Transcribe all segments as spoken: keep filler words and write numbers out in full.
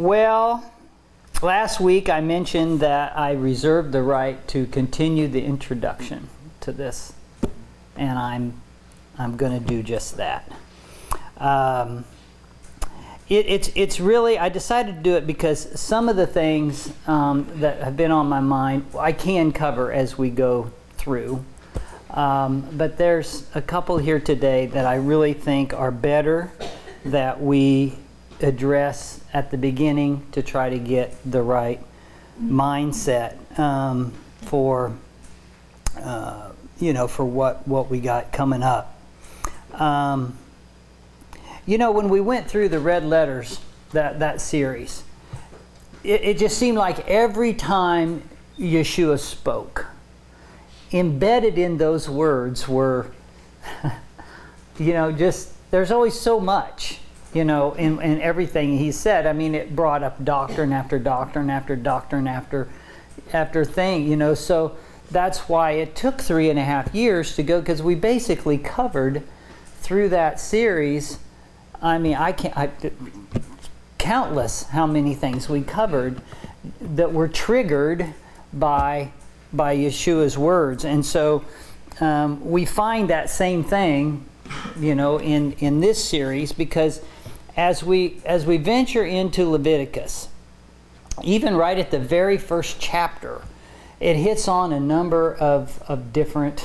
Well, last week I mentioned that I reserved the right to continue the introduction to this, and I'm I'm going to do just that. Um, it, it's it's really I decided to do it because some of the things um, that have been on my mind I can cover as we go through, um, but there's a couple here today that I really think are better that we address at the beginning to try to get the right mindset um, for uh, you know for what what we got coming up. Um, you know, when we went through the red letters, that that series, it, it just seemed like every time Yeshua spoke, embedded in those words were, you know, just there's always so much. You know, in, in everything he said. I mean, it brought up doctrine after doctrine after doctrine after after thing, you know. So that's why it took three and a half years to go, because we basically covered through that series. I mean, I can't, I, countless how many things we covered that were triggered by, by Yeshua's words. And so um, we find that same thing, you know, in, in this series, because As we as we venture into Leviticus, even right at the very first chapter, it hits on a number of, of different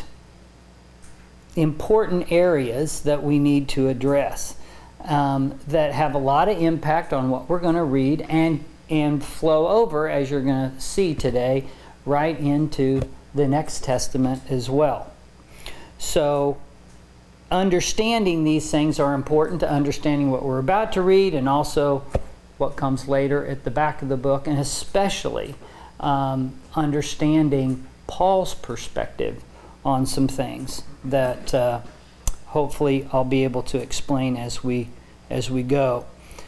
important areas that we need to address um, that have a lot of impact on what we're going to read and, and flow over, as you're going to see today, right into the next testament as well. So understanding these things are important to understanding what we're about to read, and also what comes later at the back of the book, and especially um, understanding Paul's perspective on some things that uh, hopefully I'll be able to explain as we as we go.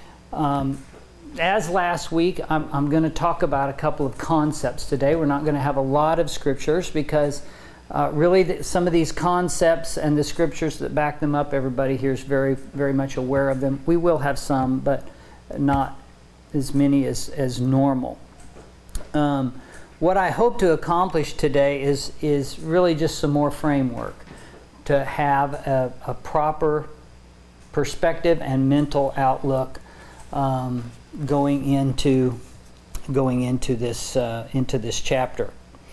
Um, as last week, I'm, I'm going to talk about a couple of concepts today. We're not going to have a lot of scriptures because Uh, really, the, some of these concepts and the scriptures that back them up, everybody here is very, very much aware of them. We will have some, but not as many as, as normal. Um, what I hope to accomplish today is, is really just some more framework to have a, a proper perspective and mental outlook um, going into going into this uh, into this chapter.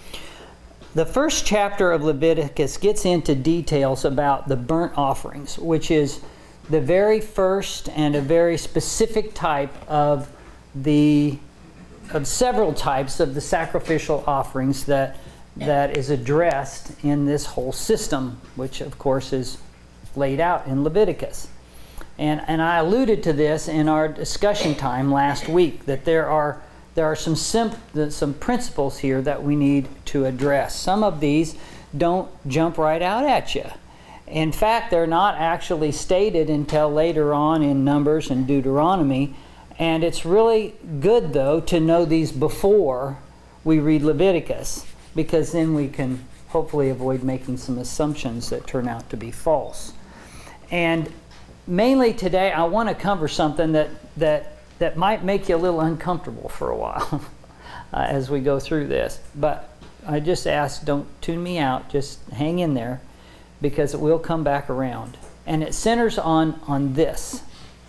The first chapter of Leviticus gets into details about the burnt offerings, which is the very first and a very specific type of the of several types of the sacrificial offerings that that is addressed in this whole system, which of course is laid out in Leviticus. And and I alluded to this in our discussion time last week, that there are There are some simp- some principles here that we need to address. Some of these don't jump right out at you. In fact, they're not actually stated until later on in Numbers and Deuteronomy. And it's really good, though, to know these before we read Leviticus, because then we can hopefully avoid making some assumptions that turn out to be false. And mainly today, I want to cover something that that that might make you a little uncomfortable for a while uh, as we go through this. But I just ask, don't tune me out. Just hang in there, because it will come back around. And it centers on, on this,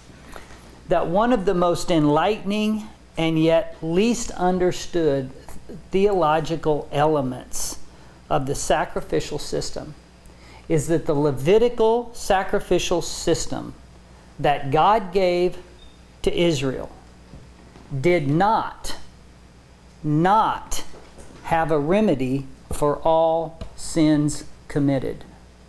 that one of the most enlightening and yet least understood theological elements of the sacrificial system is that the Levitical sacrificial system that God gave to Israel did not, not have a remedy for all sins committed.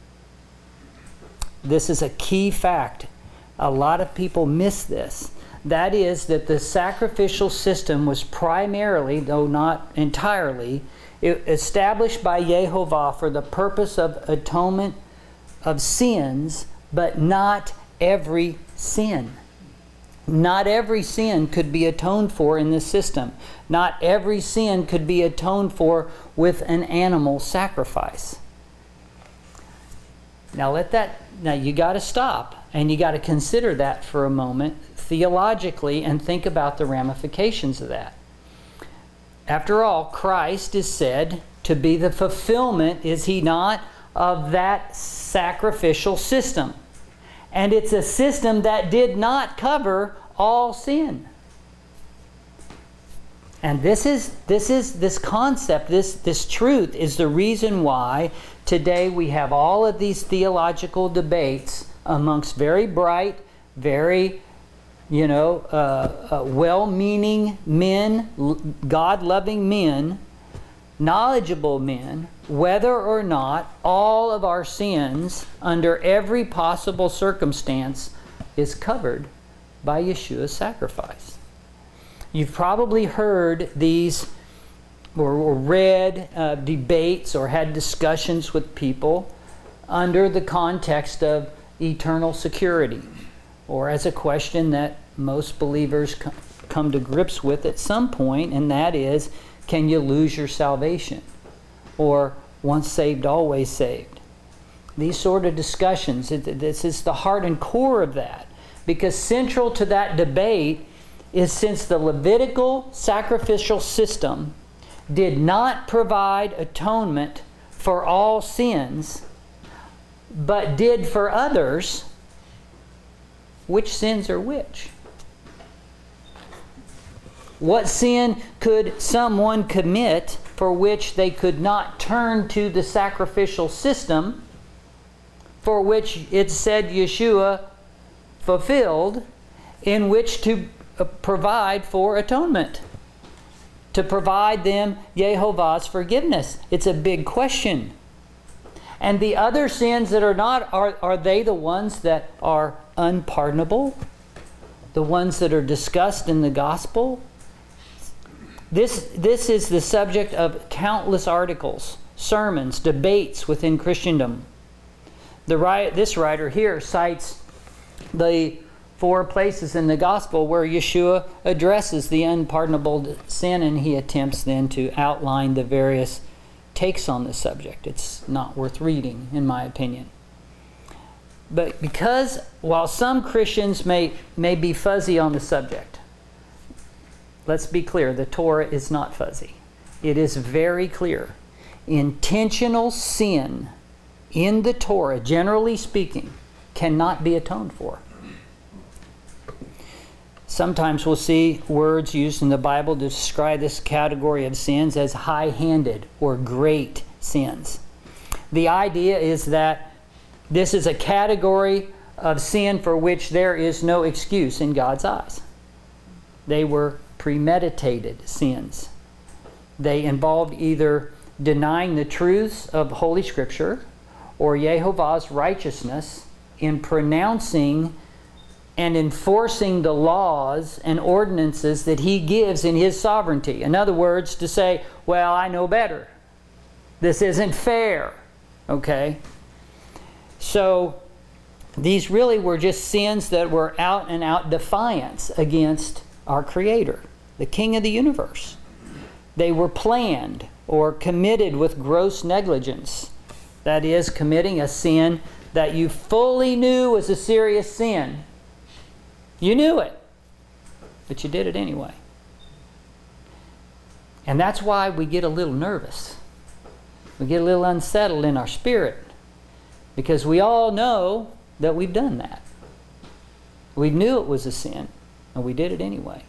This is a key fact. A lot of people miss this. That is that the sacrificial system was primarily, though not entirely, established by Yehovah for the purpose of atonement of sins, but not every sin. Not every sin could be atoned for in this system. Not every sin could be atoned for with an animal sacrifice. Now let that, now you got to stop and you got to consider that for a moment. theologically and think about the ramifications of that. After all, Christ is said to be the fulfillment, is he not, of that sacrificial system. And it's a system that did not cover all sin. And this is this is this concept, this this truth is the reason why today we have all of these theological debates amongst very bright, very, you know, uh, uh, well-meaning men, God-loving men, knowledgeable men, whether or not all of our sins under every possible circumstance is covered by Yeshua's sacrifice. You've probably heard these or, or read uh, debates or had discussions with people under the context of eternal security, or as a question that most believers com- come to grips with at some point, and that is, can you lose your salvation? Or once saved, always saved? These sort of discussions, it, this is the heart and core of that. Because central to that debate is, since the Levitical sacrificial system did not provide atonement for all sins, but did for others, which sins are which? What sin could someone commit for which they could not turn to the sacrificial system, for which it said Yeshua fulfilled, in which to provide for atonement, to provide them Yehovah's forgiveness? It's a big question. And the other sins that are not, are, are they the ones that are unpardonable? The ones that are discussed in the gospel? This, this is the subject of countless articles, sermons, debates within Christendom. The, this writer here cites the four places in the gospel where Yeshua addresses the unpardonable sin, and he attempts then to outline the various takes on the subject. It's not worth reading, in my opinion. But because while some Christians may, may be fuzzy on the subject, let's be clear, the Torah is not fuzzy. It is very clear. Intentional sin in the Torah, generally speaking, cannot be atoned for. Sometimes we'll see words used in the Bible to describe this category of sins as high-handed or great sins. The idea is that this is a category of sin for which there is no excuse in God's eyes. They were premeditated sins. They involved either denying the truths of Holy Scripture or Yehovah's righteousness in pronouncing and enforcing the laws and ordinances that he gives in his sovereignty. In other words, to say, well, I know better. This isn't fair. Okay? So these really were just sins that were out and out defiance against our Creator, the King of the universe. They were planned or committed with gross negligence. That is, committing a sin that you fully knew was a serious sin. You knew it, but you did it anyway. And that's why we get a little nervous. We get a little unsettled in our spirit, because we all know that we've done that. We knew it was a sin, and we did it anyway.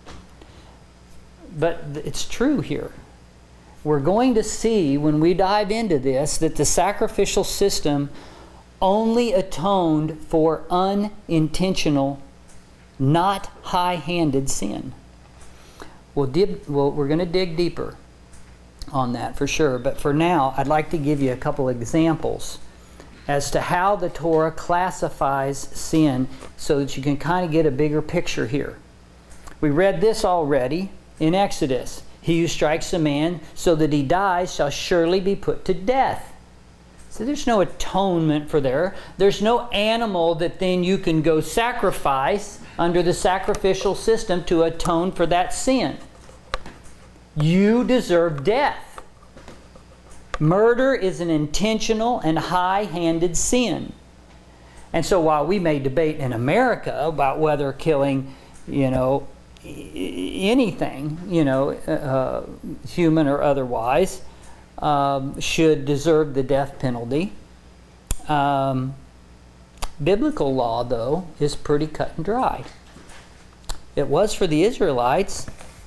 But it's true here. We're going to see when we dive into this that the sacrificial system only atoned for unintentional, not high-handed sin. We'll dig, well, we're going to dig deeper on that for sure. But for now, I'd like to give you a couple examples as to how the Torah classifies sin so that you can kind of get a bigger picture here. We read this already in Exodus. He who strikes a man so that he dies shall surely be put to death. So there's no atonement for there. There's no animal that then you can go sacrifice under the sacrificial system to atone for that sin. You deserve death. Murder is an intentional and high-handed sin. And so while we may debate in America about whether killing, you know, anything, you know, uh, human or otherwise, um, should deserve the death penalty, um, biblical law, though, is pretty cut and dry. It was for the Israelites.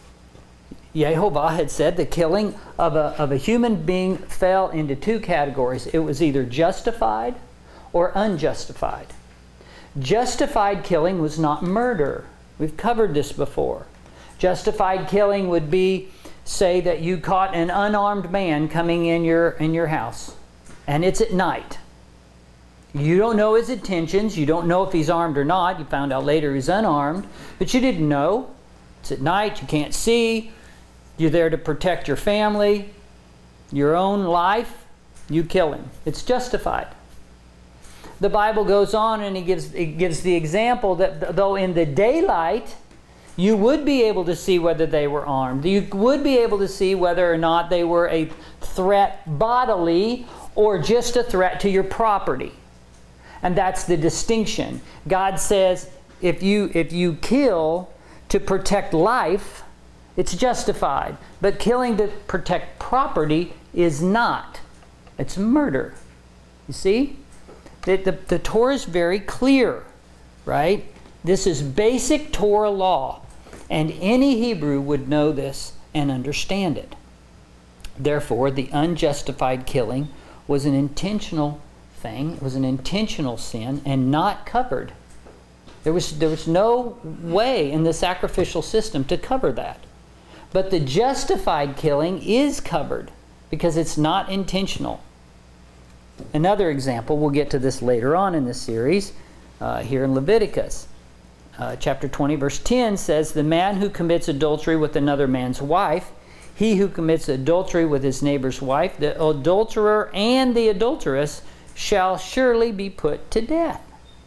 Yehovah had said the killing of a, of a human being fell into two categories. It was either justified or unjustified. Justified killing was not murder. We've covered this before. Justified killing would be, say that you caught an unarmed man coming in your, in your house, and it's at night. You don't know his intentions. You don't know if he's armed or not. You found out later he's unarmed, but you didn't know. It's at night. You can't see. You're there to protect your family, your own life. You kill him. It's justified. The Bible goes on and it gives, it gives the example that though in the daylight you would be able to see whether they were armed. You would be able to see whether or not they were a threat bodily or just a threat to your property. And that's the distinction. God says if you, if you kill to protect life, it's justified. But killing to protect property is not. It's murder. You see? The, the, the Torah is very clear, right? This is basic Torah law. And any Hebrew would know this and understand it. Therefore, the unjustified killing was an intentional thing. It was an intentional sin and not covered. There was, there was no way in the sacrificial system to cover that. But the justified killing is covered because it's not intentional. Another example, we'll get to this later on in the series, uh, here in Leviticus. Uh, chapter twenty, verse ten says, "The man who commits adultery with another man's wife, he who commits adultery with his neighbor's wife, the adulterer and the adulteress shall surely be put to death."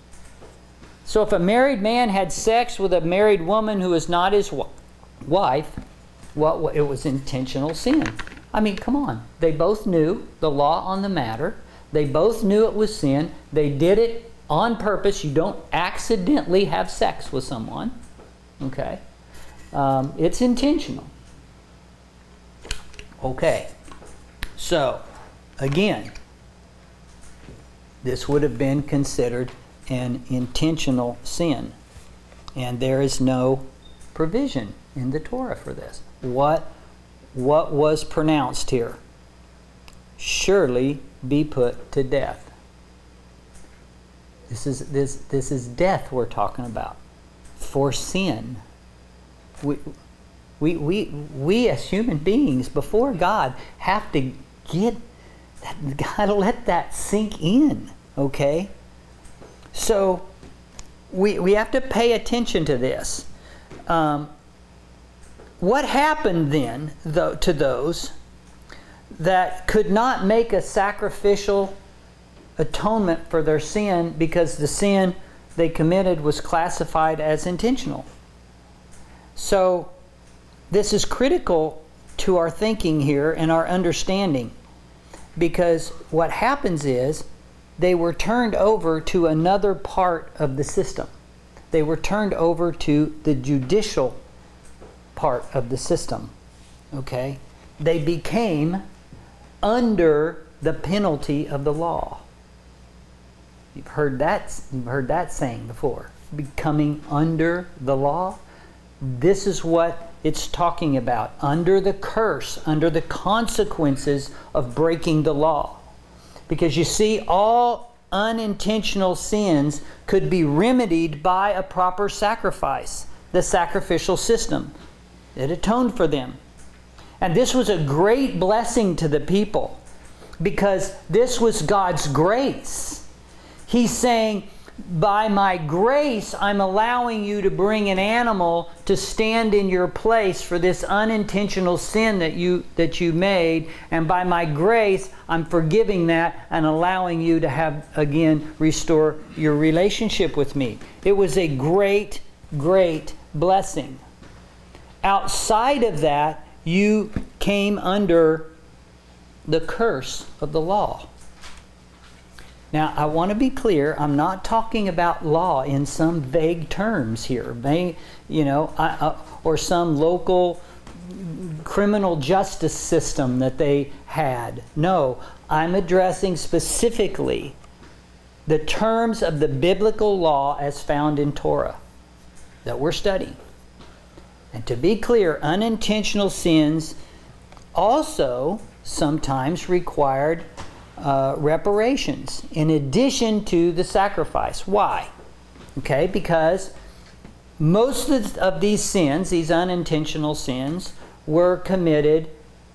So if a married man had sex with a married woman who is not his wife, what, it was intentional sin. I mean, come on. They both knew the law on the matter. They both knew it was sin. They did it on purpose. You don't accidentally have sex with someone. Okay? Um, it's intentional. Okay. So, again, this would have been considered an intentional sin. And there is no provision in the Torah for this. What, what was pronounced here? Surely be put to death. This is, this, this is death we're talking about. For sin. We, we, we, we as human beings before God have to get that, gotta let that sink in. Okay? So we, we have to pay attention to this. Um, what happened then though, to those that could not make a sacrificial atonement for their sin because the sin they committed was classified as intentional? So this is critical to our thinking here and our understanding, because what happens is they were turned over to another part of the system. They were turned over to the judicial part of the system. Okay? They became under the penalty of the law. You've heard that, you've heard that saying before. Becoming under the law. This is what it's talking about. Under the curse, under the consequences of breaking the law. Because you see, all unintentional sins could be remedied by a proper sacrifice, the sacrificial system. It atoned for them. And this was a great blessing to the people, because this was God's grace. He's saying, by my grace, I'm allowing you to bring an animal to stand in your place for this unintentional sin that you that you made. And by my grace, I'm forgiving that and allowing you to have, again, restore your relationship with me. It was a great, great blessing. Outside of that, you came under the curse of the law. Now, I want to be clear, I'm not talking about law in some vague terms here, May, you know, I, uh, or some local criminal justice system that they had. No, I'm addressing specifically the terms of the biblical law as found in Torah that we're studying. And to be clear, unintentional sins also sometimes required uh, reparations in addition to the sacrifice. Why? Okay, because most of, of these sins, these unintentional sins, were committed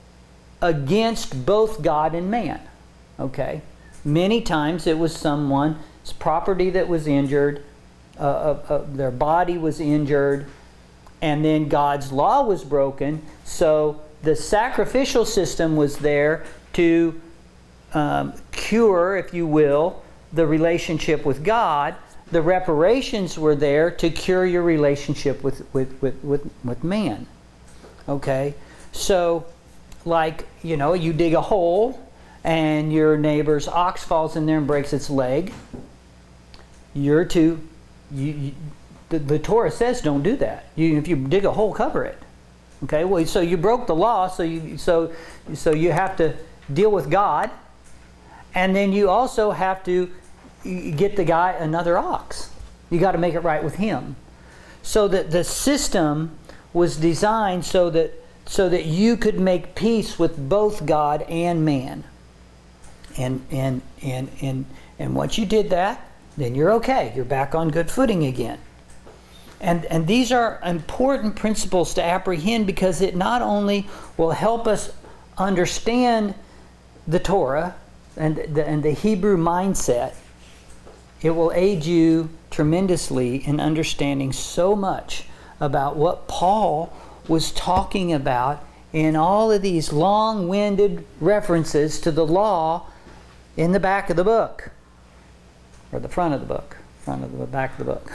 against both God and man. Okay? Many times it was someone's property that was injured, uh, uh, uh, their body was injured, and then God's law was broken, so the sacrificial system was there to um, cure, if you will, the relationship with God. The reparations were there to cure your relationship with, with, with, with, with man. Okay? So, like, you know, you dig a hole and your neighbor's ox falls in there and breaks its leg. You're to, you, you, the, the Torah says don't do that. You, if you dig a hole, cover it. Okay, well, so you broke the law, so you, so, so you have to deal with God, and then you also have to get the guy another ox. You got to make it right with him. So that the system was designed so that so that you could make peace with both God and man. And and and and and once you did that, then you're okay. You're back on good footing again. And and these are important principles to apprehend, because it not only will help us understand the Torah and the, and the Hebrew mindset, it will aid you tremendously in understanding so much about what Paul was talking about in all of these long-winded references to the law in the back of the book, or the front of the book, front of the back of the book.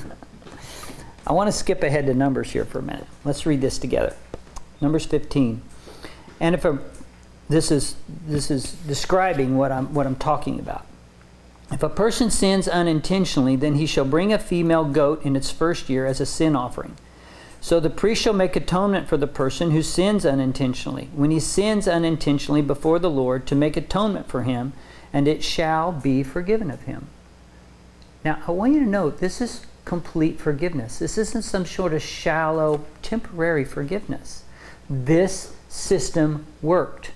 I want to skip ahead to Numbers here for a minute. Let's read this together. Numbers fifteen. And if a, this is this is describing what I'm what I'm talking about. If a person sins unintentionally, then he shall bring a female goat in its first year as a sin offering. So the priest shall make atonement for the person who sins unintentionally, when he sins unintentionally before the Lord, to make atonement for him, and it shall be forgiven of him. Now, I want you to note, this is complete forgiveness. This isn't some sort of shallow, temporary forgiveness. This system worked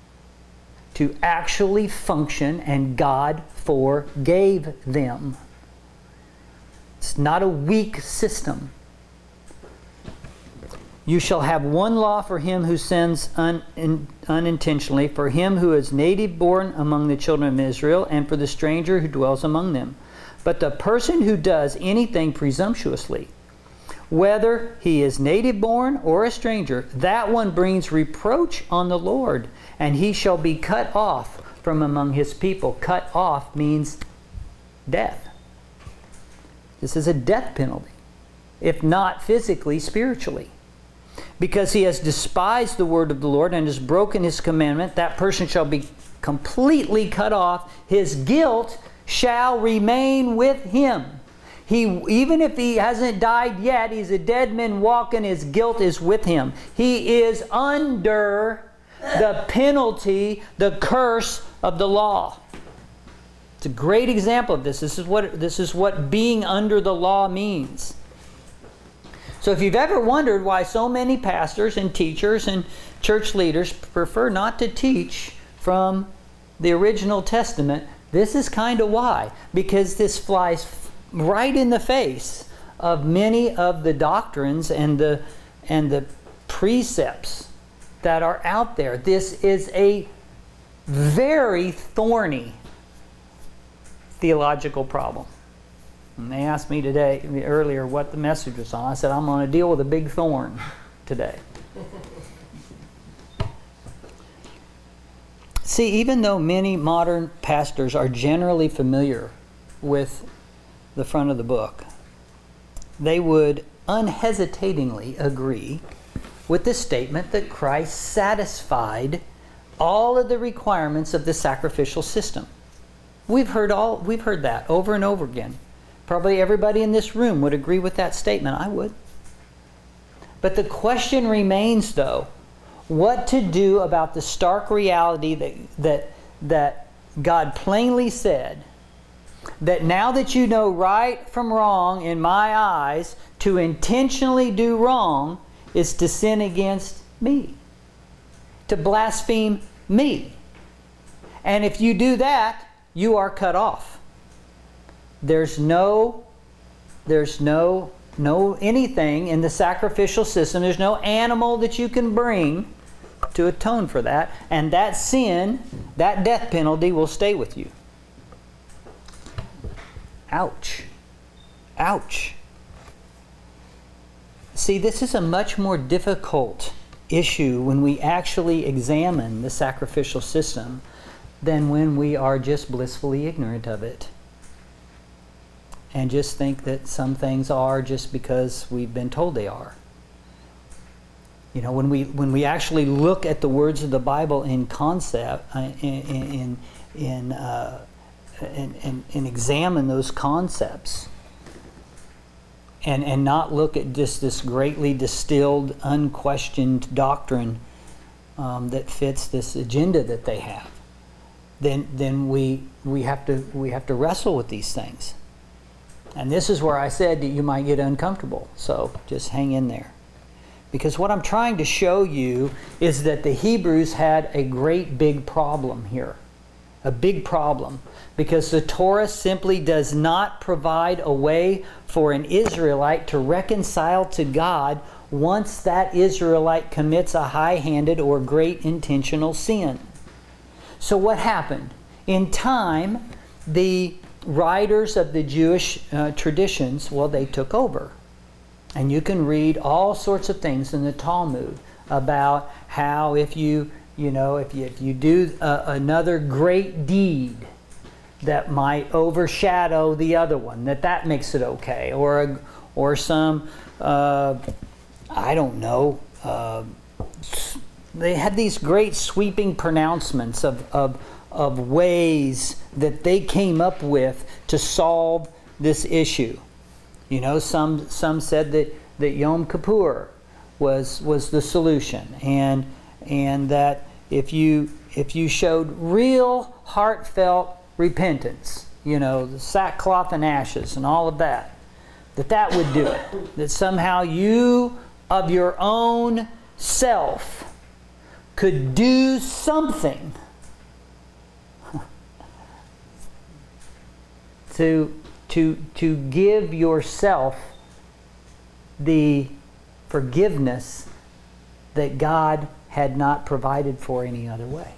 to actually function, and God forgave them. It's not a weak system. You shall have one law for him who sins un, in, unintentionally, for him who is native born among the children of Israel, and for the stranger who dwells among them. But the person who does anything presumptuously, whether he is native born or a stranger, that one brings reproach on the Lord, and he shall be cut off from among his people. Cut off means death. This is a death penalty, if not physically, spiritually. Because he has despised the word of the Lord and has broken his commandment, that person shall be completely cut off. His guilt shall remain with him. He, even if he hasn't died yet, he's a dead man walking, his guilt is with him. He is under the penalty, the curse of the law. It's a great example of this. This is what, this is what being under the law means. So if you've ever wondered why so many pastors and teachers and church leaders prefer not to teach from the original Testament, this is kind of why. Because this flies right in the face of many of the doctrines and the and the precepts that are out there. This is a very thorny theological problem. And they asked me today, earlier, what the message was on. I said, I'm going to deal with a big thorn today. See, even though many modern pastors are generally familiar with the front of the book, they would unhesitatingly agree with the statement that Christ satisfied all of the requirements of the sacrificial system. We've heard all we've heard that over and over again. Probably everybody in this room would agree with that statement. I would. But the question remains, though, what to do about the stark reality that that that God plainly said that now that you know right from wrong in my eyes, to intentionally do wrong is to sin against me, to blaspheme me. And if you do that, you are cut off. There's no, there's no, no anything in the sacrificial system. There's no animal that you can bring to atone for that. And that sin, that death penalty will stay with you. Ouch. Ouch. See, this is a much more difficult issue when we actually examine the sacrificial system than when we are just blissfully ignorant of it and just think that some things are just because we've been told they are. You know, when we when we actually look at the words of the Bible in concept, uh, in in in, uh, and, and and examine those concepts, and and not look at just this greatly distilled, unquestioned doctrine um, that fits this agenda that they have, then then we we have to we have to wrestle with these things. And this is where I said that you might get uncomfortable. So just hang in there. Because what I'm trying to show you is that the Hebrews had a great big problem here. A big problem. Because the Torah simply does not provide a way for an Israelite to reconcile to God once that Israelite commits a high-handed or great intentional sin. So what happened? In time, the writers of the Jewish uh, traditions, well, they took over. And you can read all sorts of things in the Talmud about how if you, you know, if you, if you do uh, another great deed that might overshadow the other one, that that makes it okay. Or, a, or some, uh, I don't know, uh, they had these great sweeping pronouncements of, of, of ways that they came up with to solve this issue. You know, some some said that, that Yom Kippur was was the solution, and and that if you if you showed real heartfelt repentance, you know, the sackcloth and ashes and all of that, that that would do it. That somehow you of your own self could do something to to to give yourself the forgiveness that God had not provided for any other way.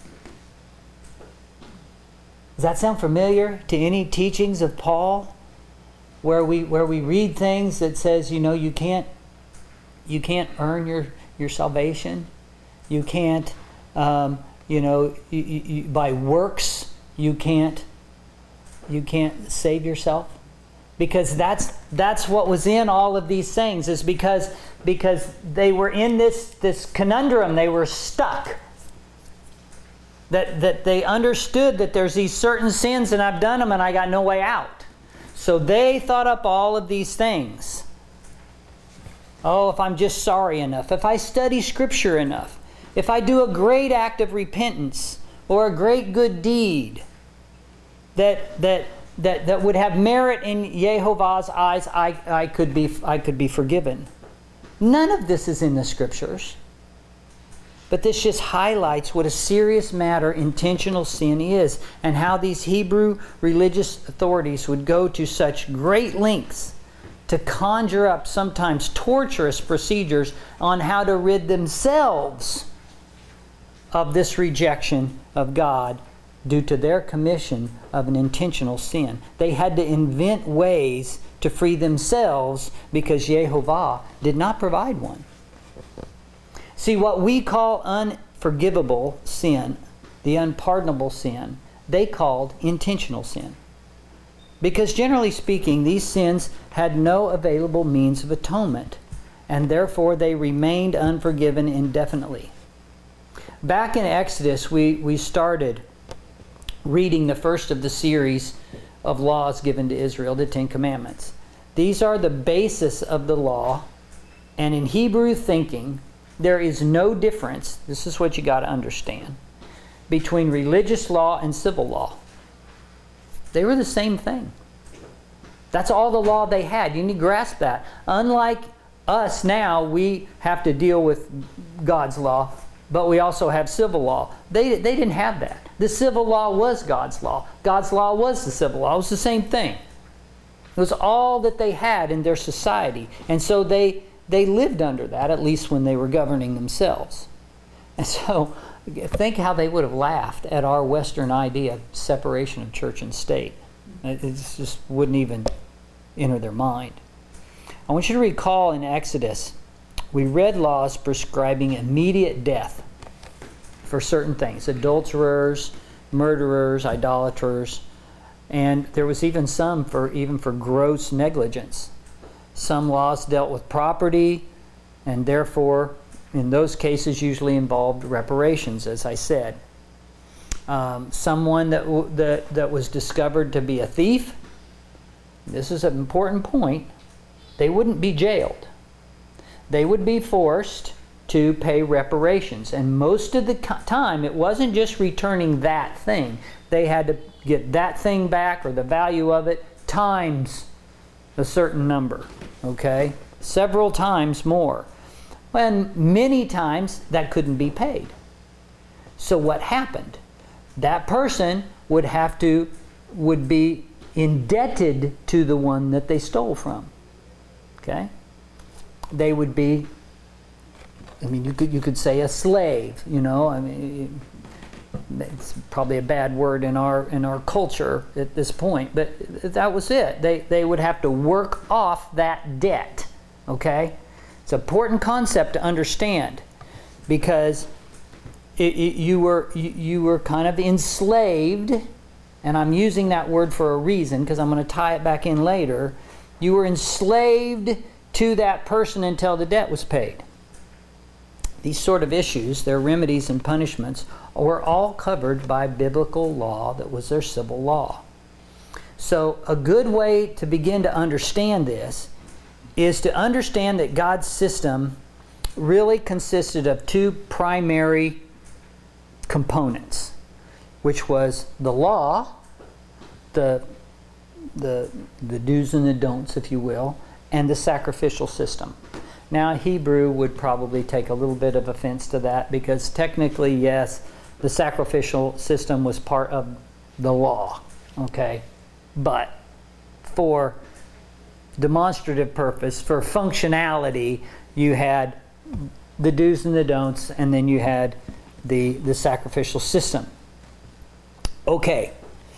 Does that sound familiar to any teachings of Paul, where we where we read things that says, you know, you can't you can't earn your your salvation, you can't um, you know you, you, by works you can't you can't save yourself? Because that's that's what was in all of these things, is because because they were in this this conundrum. They were stuck. That that they understood that there's these certain sins and I've done them and I got no way out. So they thought up all of these things. Oh, if I'm just sorry enough, if I study Scripture enough, if I do a great act of repentance or a great good deed, that that that that would have merit in Jehovah's eyes, I I could be I could be forgiven. None of this is in the Scriptures. But this just highlights what a serious matter intentional sin is, and how these Hebrew religious authorities would go to such great lengths to conjure up sometimes torturous procedures on how to rid themselves of this rejection of God due to their commission of an intentional sin. They had to invent ways to free themselves because Jehovah did not provide one. See, what we call unforgivable sin, the unpardonable sin, they called intentional sin. Because generally speaking, these sins had no available means of atonement, and therefore they remained unforgiven indefinitely. Back in Exodus, we, we started reading the first of the series of laws given to Israel, the Ten Commandments. These are the basis of the law, and in Hebrew thinking, there is no difference, this is what you got to understand, between religious law and civil law. They were the same thing. That's all the law they had. You need to grasp that. Unlike us now, we have to deal with God's law, but we also have civil law. They, they didn't have that. The civil law was God's law. God's law was the civil law. It was the same thing. It was all that they had in their society. And so they, they lived under that, at least when they were governing themselves. And so think how they would have laughed at our Western idea of separation of church and state. It just wouldn't even enter their mind. I want you to recall in Exodus, we read laws prescribing immediate death for certain things. Adulterers, murderers, idolaters, and there was even some for even for gross negligence. Some laws dealt with property, and therefore, in those cases, usually involved reparations, as I said. Um, someone that, w that, that was discovered to be a thief, this is an important point, they wouldn't be jailed. They would be forced to pay reparations. And most of the time, it wasn't just returning that thing. They had to get that thing back, or the value of it, times a certain number. Okay? Several times more. And many times, that couldn't be paid. So what happened? That person would have to, would be indebted to the one that they stole from. Okay? They would be, I mean, you could, you could say a slave, you know, I mean, it's probably a bad word in our, in our culture at this point, but that was it. They, they would have to work off that debt, okay? It's an important concept to understand, because it, it, you, were, you, you were kind of enslaved, and I'm using that word for a reason because I'm going to tie it back in later. You were enslaved to that person until the debt was paid. These sort of issues, their remedies and punishments, were all covered by biblical law that was their civil law. So a good way to begin to understand this is to understand that God's system really consisted of two primary components, which was the law, the, the, the do's and the don'ts, if you will, and the sacrificial system. Now, Hebrew would probably take a little bit of offense to that, because technically, yes, the sacrificial system was part of the law, okay? But for demonstrative purpose, for functionality, you had the do's and the don'ts, and then you had the, the sacrificial system. Okay.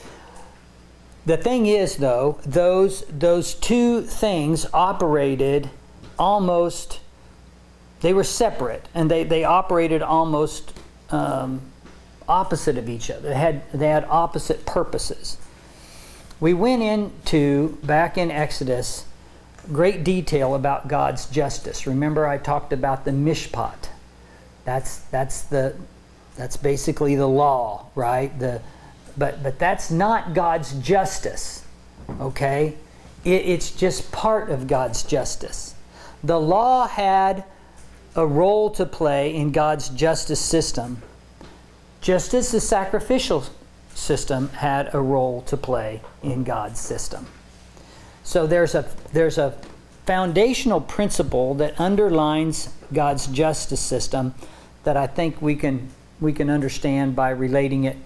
The thing is, though, those, those two things operated almost, they were separate, and they, they operated almost um, opposite of each other. They had, they had opposite purposes. We went into, back in Exodus, great detail about God's justice. Remember, I talked about the mishpat. That's, that's, the, that's basically the law, right? The, but, but that's not God's justice, okay? It, it's just part of God's justice. The law had a role to play in God's justice system, just as the sacrificial system had a role to play in God's system. So there's a, there's a foundational principle that underlines God's justice system that I think we can, we can understand by relating it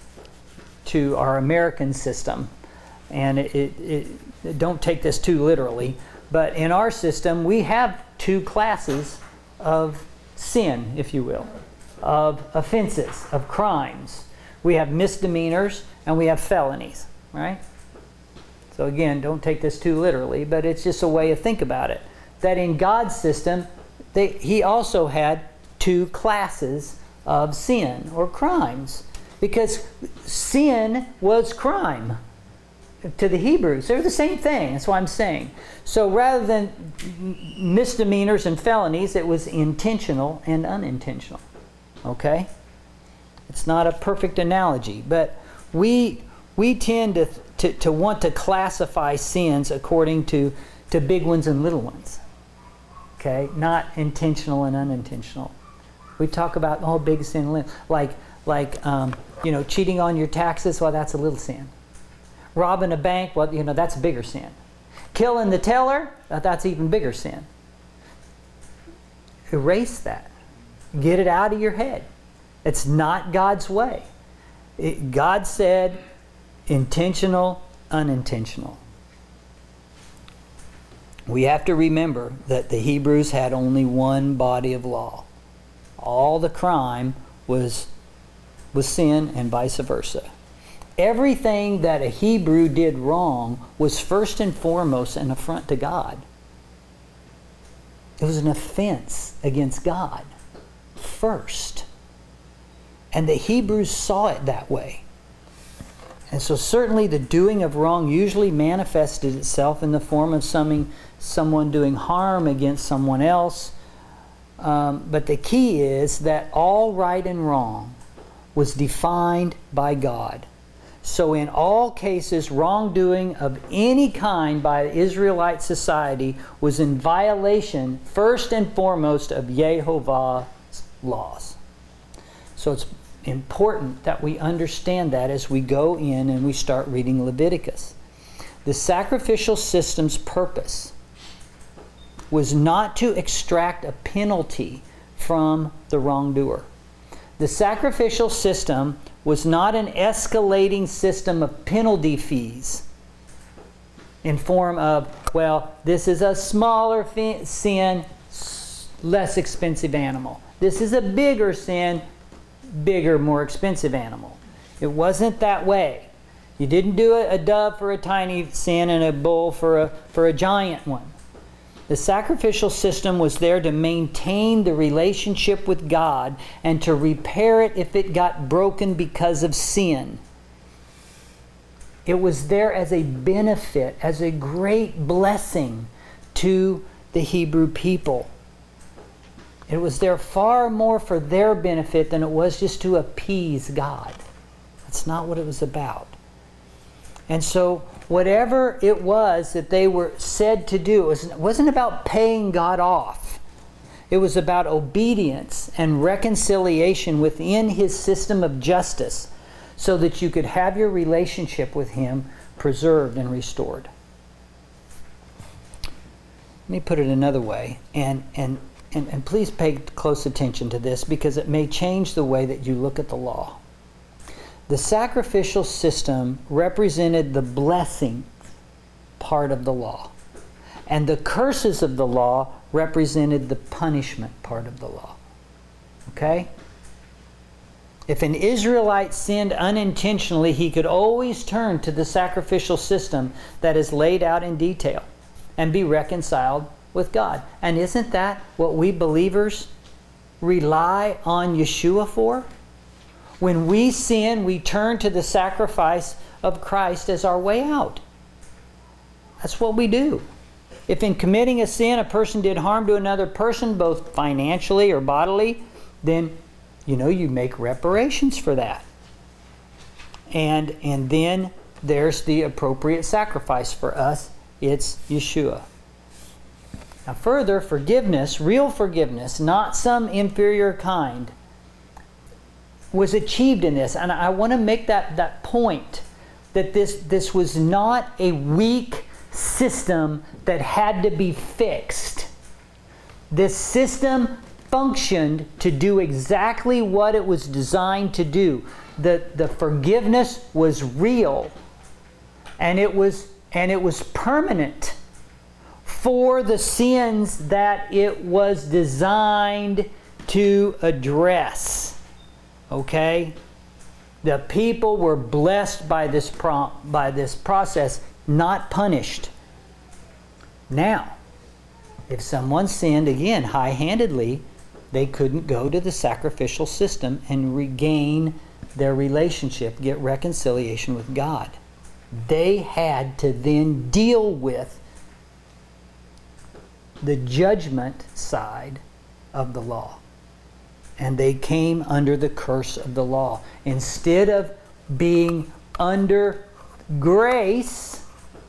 to our American system. And it, it, it, don't take this too literally, but in our system we have two classes of sin, if you will, of offenses, of crimes. We have misdemeanors and we have felonies, right? So again, don't take this too literally, but it's just a way to think about it. That in God's system, they, He also had two classes of sin or crimes, because sin was crime to the Hebrews. They're the same thing. That's what I'm saying. So rather than misdemeanors and felonies, it was intentional and unintentional. Okay? It's not a perfect analogy, but we we tend to, to, to want to classify sins according to, to big ones and little ones. Okay? Not intentional and unintentional. We talk about, oh, big sin, like, like um, you know, cheating on your taxes, well, that's a little sin. Robbing a bank, well, you know, that's a bigger sin. Killing the teller, that's even bigger sin. Erase that. Get it out of your head. It's not God's way. It, God said intentional, unintentional. We have to remember that the Hebrews had only one body of law. All the crime was, was sin and vice versa. Everything that a Hebrew did wrong was first and foremost an affront to God. It was an offense against God first. And the Hebrews saw it that way. And so certainly the doing of wrong usually manifested itself in the form of something, someone doing harm against someone else. Um, but the key is that all right and wrong was defined by God. So in all cases, wrongdoing of any kind by Israelite society was in violation, first and foremost, of Yehovah's laws. So it's important that we understand that as we go in and we start reading Leviticus. The sacrificial system's purpose was not to extract a penalty from the wrongdoer. The sacrificial system was not an escalating system of penalty fees in form of, well, this is a smaller fi- sin, less expensive animal. This is a bigger sin, bigger, more expensive animal. It wasn't that way. You didn't do a, a dove for a tiny sin and a bull for a, for a giant one. The sacrificial system was there to maintain the relationship with God and to repair it if it got broken because of sin. It was there as a benefit, as a great blessing to the Hebrew people. It was there far more for their benefit than it was just to appease God. That's not what it was about. And so whatever it was that they were said to do, it wasn't about paying God off. It was about obedience and reconciliation within His system of justice so that you could have your relationship with Him preserved and restored. Let me put it another way, and, and, and, and please pay close attention to this because it may change the way that you look at the law. The sacrificial system represented the blessing part of the law. And the curses of the law represented the punishment part of the law. Okay? If an Israelite sinned unintentionally, he could always turn to the sacrificial system that is laid out in detail and be reconciled with God. And isn't that what we believers rely on Yeshua for? When we sin, we turn to the sacrifice of Christ as our way out. That's what we do. If in committing a sin, a person did harm to another person, both financially or bodily, then, you know, you make reparations for that. And, and then there's the appropriate sacrifice for us. It's Yeshua. Now further, forgiveness, real forgiveness, not some inferior kind, was achieved in this. And I want to make that, that point, that this, this was not a weak system that had to be fixed. This system functioned to do exactly what it was designed to do. The, the forgiveness was real, and it was, and it was permanent for the sins that it was designed to address. Okay? The people were blessed by this pro- by this process, not punished. Now, if someone sinned, again, high-handedly, they couldn't go to the sacrificial system and regain their relationship, get reconciliation with God. They had to then deal with the judgment side of the law. And they came under the curse of the law. Instead of being under grace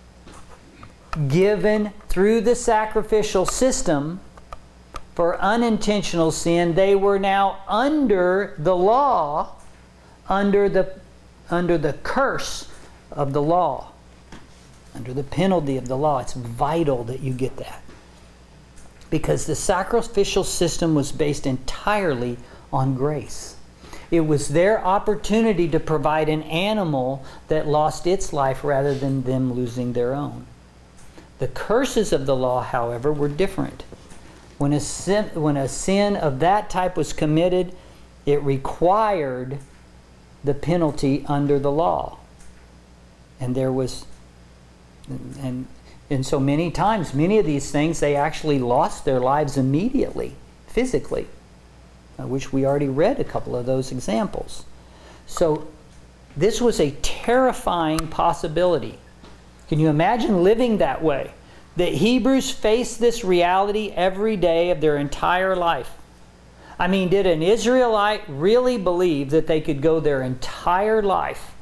given through the sacrificial system for unintentional sin, they were now under the law, under the, under the curse of the law, under the penalty of the law. It's vital that you get that. Because the sacrificial system was based entirely on grace. It was their opportunity to provide an animal that lost its life rather than them losing their own. The curses of the law, however, were different. When a sin, when a sin of that type was committed, it required the penalty under the law. And there was, and, and so many times, many of these things, they actually lost their lives immediately, physically, which we already read a couple of those examples. So this was a terrifying possibility. Can you imagine living that way? The Hebrews faced this reality every day of their entire life. I mean, did an Israelite really believe that they could go their entire life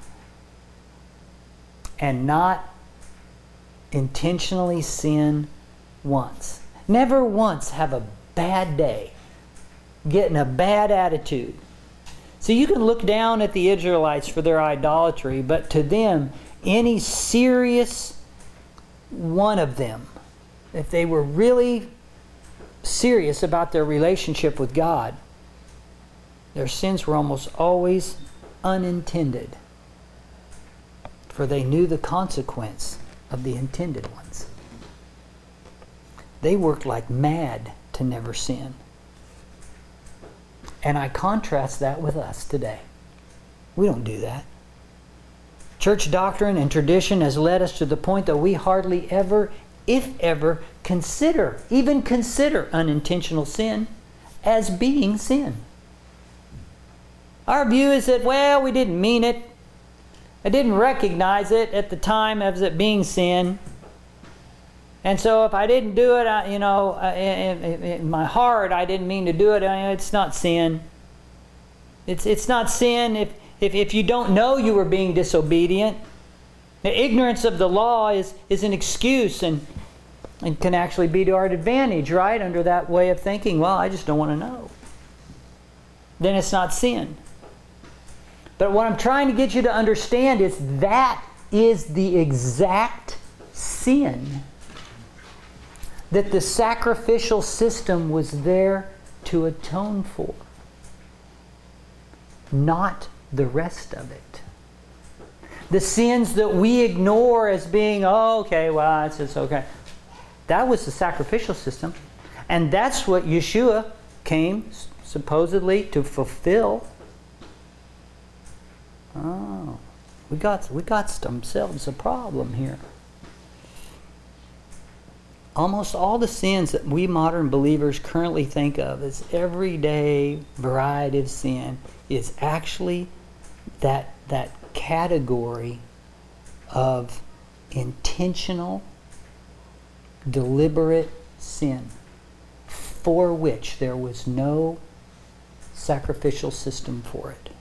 and not intentionally sin once? Never once have a bad day, getting a bad attitude. So you can look down at the Israelites for their idolatry, but to them, any serious one of them, if they were really serious about their relationship with God, their sins were almost always unintended, for they knew the consequence of the intended ones. They worked like mad to never sin. And I contrast that with us today. We don't do that. Church doctrine and tradition has led us to the point that we hardly ever, if ever, consider, even consider unintentional sin as being sin. Our view is that, well, we didn't mean it. I didn't recognize it at the time as it being sin. And so if I didn't do it, I, you know, in, in, in my heart, I didn't mean to do it. I, it's not sin. It's, it's not sin if If, if you don't know you were being disobedient. The ignorance of the law is, is an excuse and, and can actually be to our advantage, right? Under that way of thinking, well, I just don't want to know. Then it's not sin. But what I'm trying to get you to understand is that is the exact sin that the sacrificial system was there to atone for. Not the rest of it. The sins that we ignore as being, oh, okay, well, it's just okay. That was the sacrificial system. And that's what Yeshua came supposedly to fulfill. Oh, we got, we got ourselves a problem here. Almost all the sins that we modern believers currently think of as everyday variety of sin is actually that that category of intentional, deliberate sin for which there was no sacrificial system for it.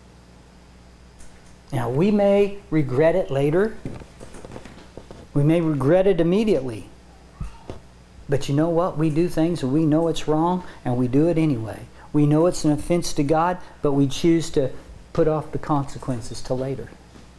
Now, we may regret it later. We may regret it immediately. But you know what? We do things and we know it's wrong and we do it anyway. We know it's an offense to God, but we choose to put off the consequences till later.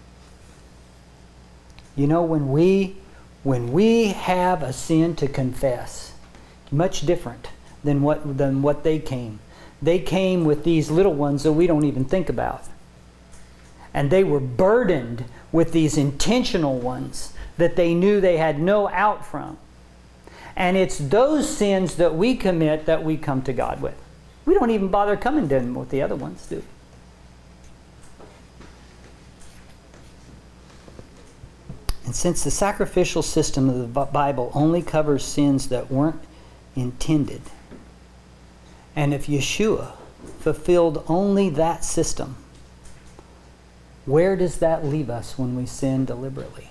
You know, when we when we have a sin to confess, much different than what than what they came. They came with these little ones that we don't even think about. And they were burdened with these intentional ones that they knew they had no out from. And it's those sins that we commit that we come to God with. We don't even bother coming to Him with the other ones, do we? And since the sacrificial system of the Bible only covers sins that weren't intended, and if Yeshua fulfilled only that system, where does that leave us when we sin deliberately?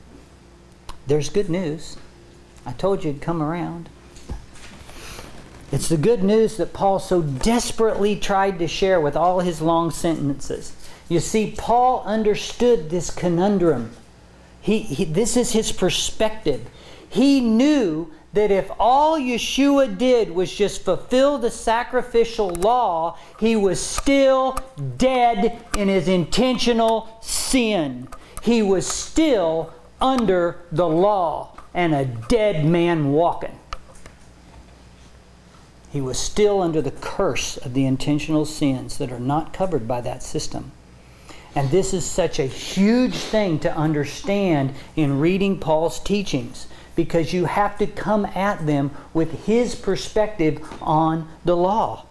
There's good news. I told you it'd come around. It's the good news that Paul so desperately tried to share with all his long sentences. You see, Paul understood this conundrum. He, he, this is his perspective. He knew that if all Yeshua did was just fulfill the sacrificial law, he was still dead in his intentional sin. He was still under the law and a dead man walking. He was still under the curse of the intentional sins that are not covered by that system. And this is such a huge thing to understand in reading Paul's teachings, because you have to come at them with his perspective on the law.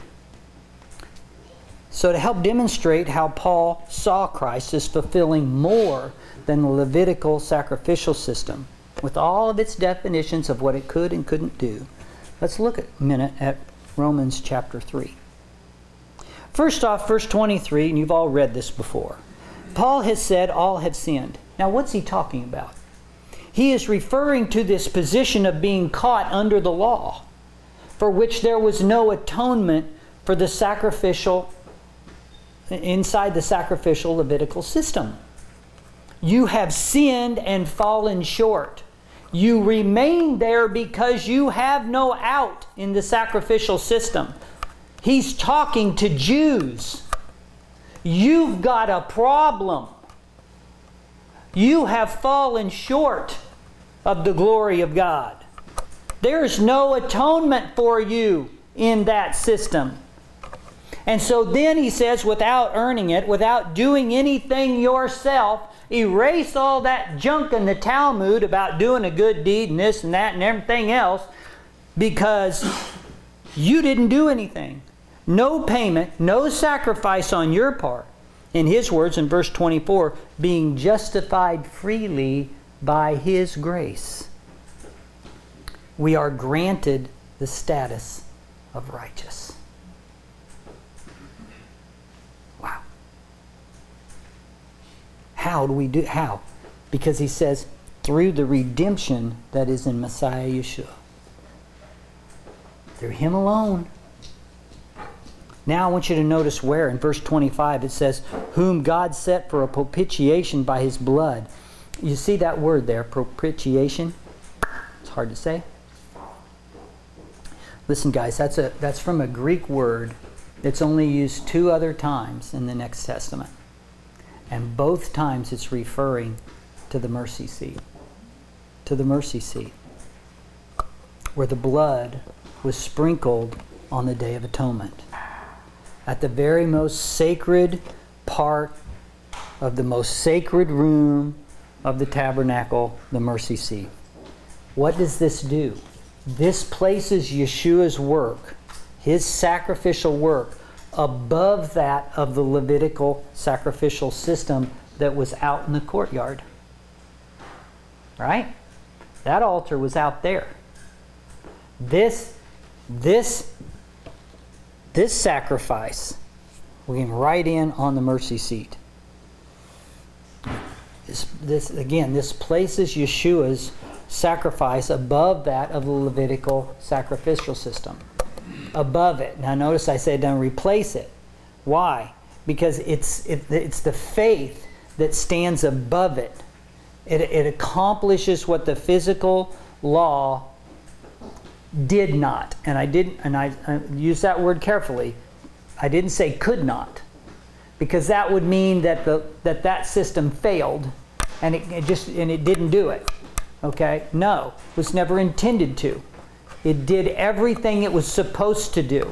So to help demonstrate how Paul saw Christ as fulfilling more than the Levitical sacrificial system, with all of its definitions of what it could and couldn't do, let's look a minute at Romans chapter three. First off, verse twenty-three, and you've all read this before. Paul has said all have sinned. Now what's he talking about? He is referring to this position of being caught under the law, for which there was no atonement for the sacrificial, inside the sacrificial Levitical system. You have sinned and fallen short. You remain there because you have no out in the sacrificial system. He's talking to Jews. You've got a problem. You have fallen short of the glory of God. There's no atonement for you in that system. And so then he says, without earning it, without doing anything yourself, erase all that junk in the Talmud about doing a good deed and this and that and everything else, because you didn't do anything. No payment, no sacrifice on your part. In his words in verse twenty-four, being justified freely by his grace. We are granted the status of righteous. Wow. How do we do how? Because he says, through the redemption that is in Messiah Yeshua. Through him alone. Now I want you to notice where in verse twenty-five it says, whom God set for a propitiation by his blood. You see that word there, propitiation? It's hard to say. Listen guys, that's a that's from a Greek word that's only used two other times in the Next Testament. And both times it's referring to the mercy seat. To the mercy seat. Where the blood was sprinkled on the Day of Atonement. At the very most sacred part of the most sacred room of the tabernacle, the mercy seat. What does this do? This places Yeshua's work, his sacrificial work, above that of the Levitical sacrificial system that was out in the courtyard. Right? That altar was out there. This, this, this sacrifice came right in on the mercy seat. This, this again, this places Yeshua's sacrifice above that of the Levitical sacrificial system. Above it. Now notice I said don't replace it. Why? Because it's it, it's the faith that stands above it. It, it accomplishes what the physical law did not. And I didn't, and I, I use that word carefully. I didn't say could not, because that would mean that the that that system failed, and it, it just and it didn't do it. Okay? No, it was never intended to. It did everything it was supposed to do.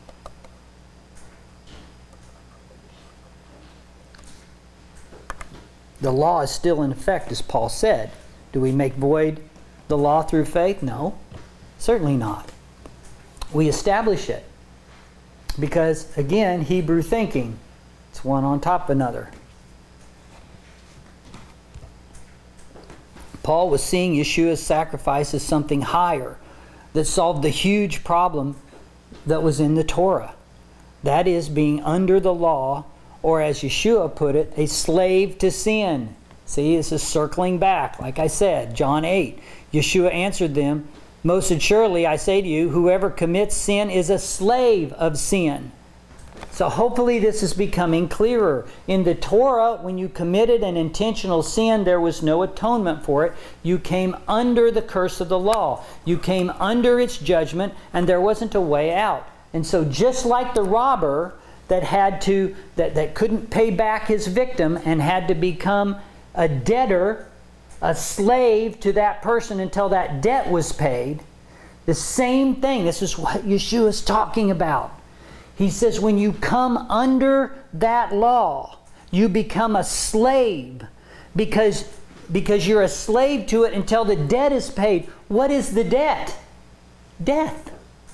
The law is still in effect, as Paul said. Do we make void the law through faith? No, certainly not. We establish it because, again, Hebrew thinking. It's one on top of another. Paul was seeing Yeshua's sacrifice as something higher that solved the huge problem that was in the Torah. That is, being under the law, or as Yeshua put it, a slave to sin. See, this is circling back. Like I said, John eight. Yeshua answered them, Most assuredly, I say to you, whoever commits sin is a slave of sin. So hopefully this is becoming clearer. In the Torah, when you committed an intentional sin, there was no atonement for it. You came under the curse of the law. You came under its judgment, and there wasn't a way out. And so just like the robber that had to, that, that couldn't pay back his victim and had to become a debtor, a slave to that person until that debt was paid, the same thing. This is what Yeshua is talking about. He says when you come under that law, you become a slave because, because you're a slave to it until the debt is paid. What is the debt? Death.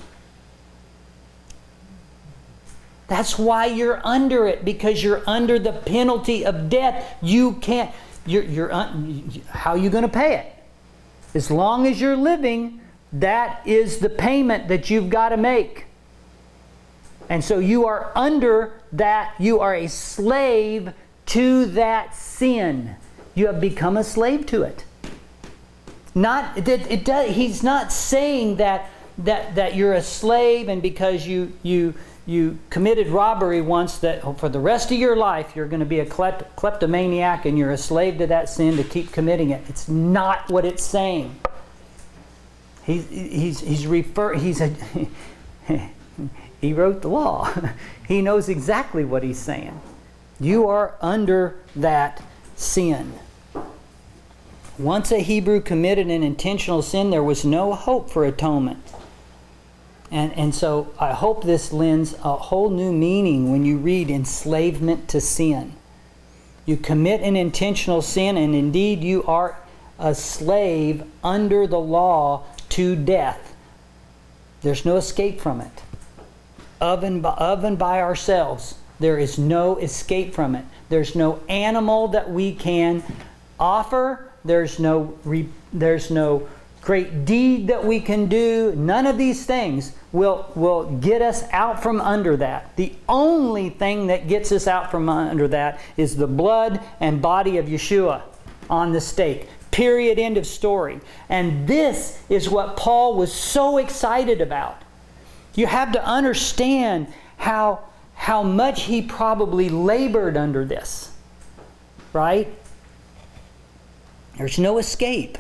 That's why you're under it, because you're under the penalty of death. You can't, you're, you're un, how are you going to pay it? As long as you're living, that is the payment that you've got to make. And so you are under that, you are a slave to that sin. You have become a slave to it. Not it, it does, he's not saying that that that you're a slave and because you you you committed robbery once that for the rest of your life you're going to be a klept, kleptomaniac and you're a slave to that sin to keep committing it. It's not what it's saying. He, he's he's refer he's a he wrote the law. He knows exactly what he's saying. You are under that sin. Once a Hebrew committed an intentional sin, there was no hope for atonement. And, and so I hope this lends a whole new meaning when you read enslavement to sin. You commit an intentional sin, and indeed you are a slave under the law to death. There's no escape from it. Of and by, of and by ourselves, there is no escape from it. There's no animal that we can offer. There's no re, there's no great deed that we can do. None of these things will will get us out from under that. The only thing that gets us out from under that is the blood and body of Yeshua on the stake. Period. End of story. And this is what Paul was so excited about. You have to understand how, how much he probably labored under this. Right? There's no escape.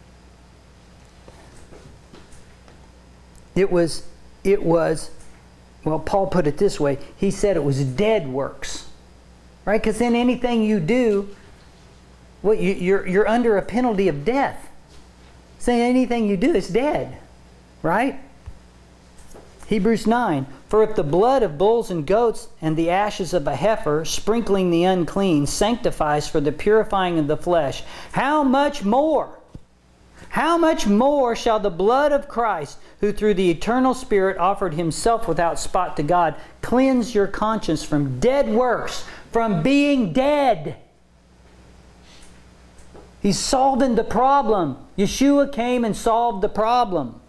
It was, it was, well, Paul put it this way. He said it was dead works. Right? Because then anything you do, well, you, you're, you're under a penalty of death. Saying anything you do is dead. Right? Hebrews nine, for if the blood of bulls and goats and the ashes of a heifer, sprinkling the unclean, sanctifies for the purifying of the flesh, how much more, how much more shall the blood of Christ, who through the eternal Spirit offered himself without spot to God, cleanse your conscience from dead works, from being dead. He's solving the problem. Yeshua came and solved the problem.